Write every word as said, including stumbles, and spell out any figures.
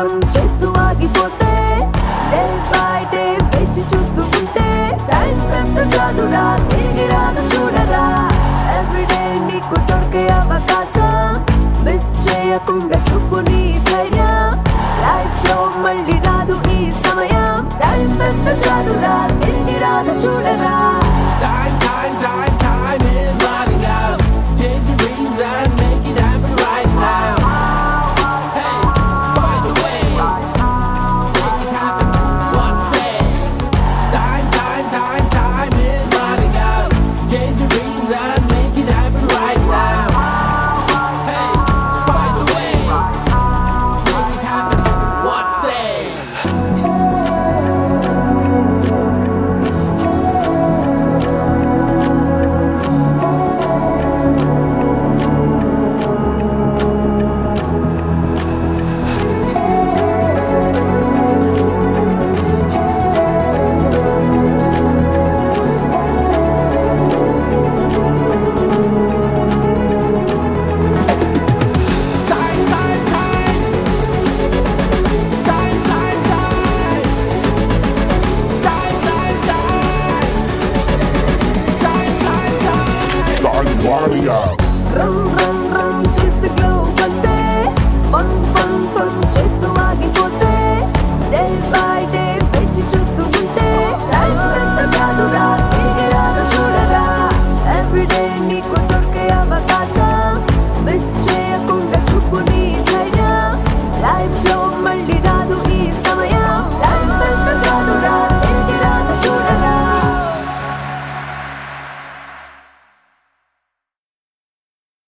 కోసం చేస్తూ ఆగిపోతే డే బై డే వేచి చూస్తూ ఉంటే టైం ఎంత చాలురా తిరిగి రాదు చూడరా ఎవ్రీడే నీకు దొరికే అవకాశం మిస్ చేయకుండా చూపు నీ ధైర్యం లైఫ్ లో మళ్ళీ